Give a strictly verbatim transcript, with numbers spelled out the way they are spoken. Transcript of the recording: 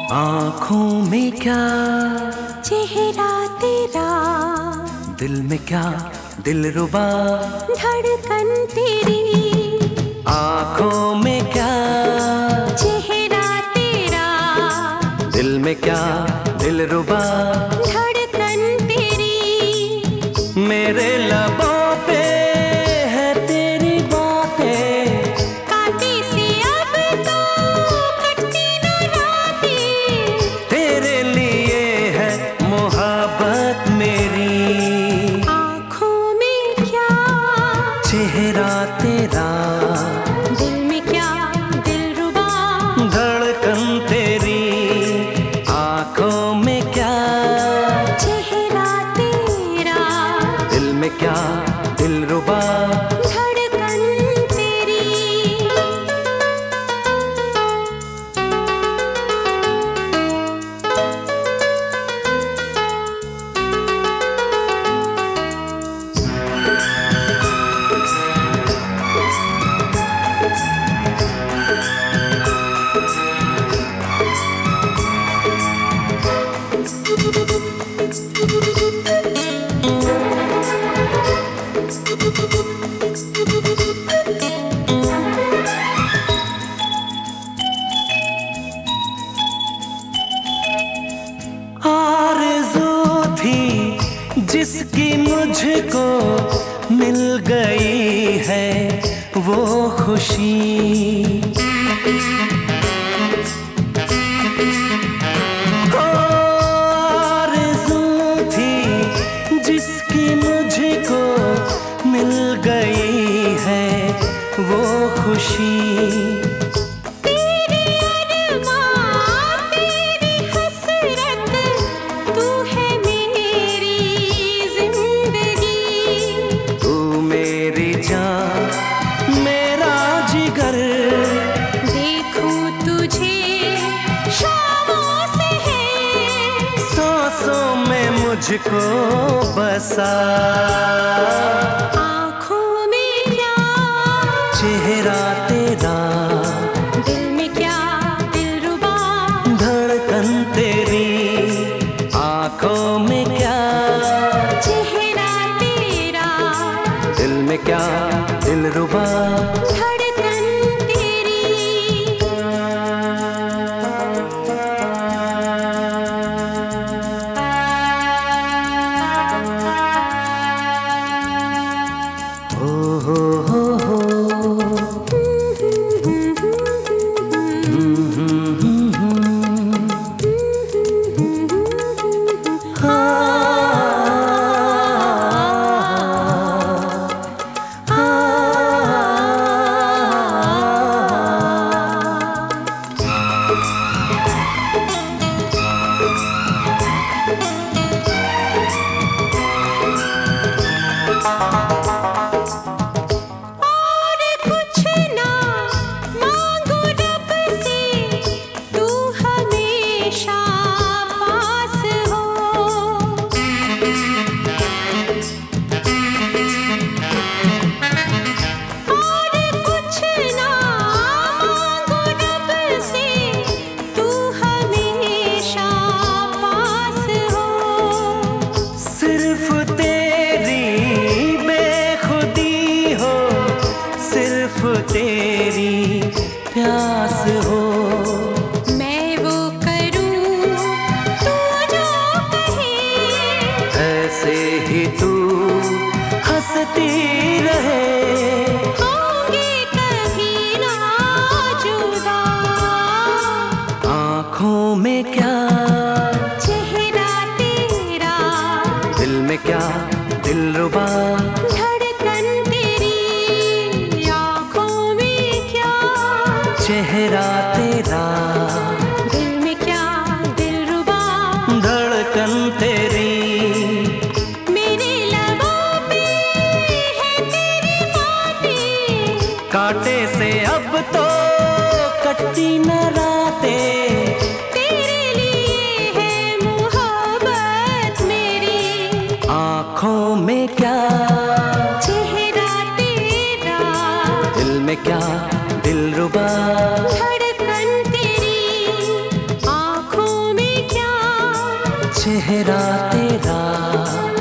आँखों में क्या चेहरा तेरा, दिल में क्या दिलरुबा धड़कन तेरी। आँखों में क्या चेहरा तेरा, दिल में क्या दिलरुबा धड़कन तेरी। मेरे लबों पे है तेरी बातें, कांटे से अब तो कटती न रातें। तेरे लिए है मोहब्बत मेरी। आँखों में क्या चेहरा तेरा, दिल में क्या दिलरुबा धड़कन तेरी। आँखों में क्या चेहरा तेरा, दिल में क्या दिलरुबा धड़कन तेरी। आरज़ू थी जिसकी मुझको मिल गई है वो खुशी। ओ, आरज़ू थी जिसकी मुझको मिल गई है वो खुशी। तेरे अरमां, तेरी हसरत, तू है मेरी जिंदगी। तू मेरी जान, मेरा जिगर, देखूं तुझे शामों से है, सांसों में मुझको बसा। आँखों में क्या चेहरा तेरा, दिल में क्या दिलरुबा धड़कन तेरी। आँखों में क्या चेहरा तेरा, दिल में क्या दिलरुबा धड़कन तेरी। हो हो हो हो। और कुछ ना मांगू रब से, तू हमेशा पास हो। और कुछ ना मांगू रब से, तू हमेशा पास हो। सिर्फ तेरी बेखुदी हो, सिर्फ तेरी प्यास हो। मैं वो करूं तू जो कहे, ऐसे ही तू हंसती रहे। होंगे कभी ना जुदा। आँखों में क्या चेहरा तेरा, दिल में क्या दिलरुबा धड़कन तेरी। आँखों में क्या चेहरा तेरा, दिल में क्या दिलरुबा धड़कन तेरी। मेरे लबों पे है तेरी बातें, कांटे से अब तो कटती न रातें। तेरे लिए है मोहब्बत मेरी। आँखों में क्या चेहरा तेरा, दिल में क्या दिलरुबा धड़कन तेरी। चेहरा तेरा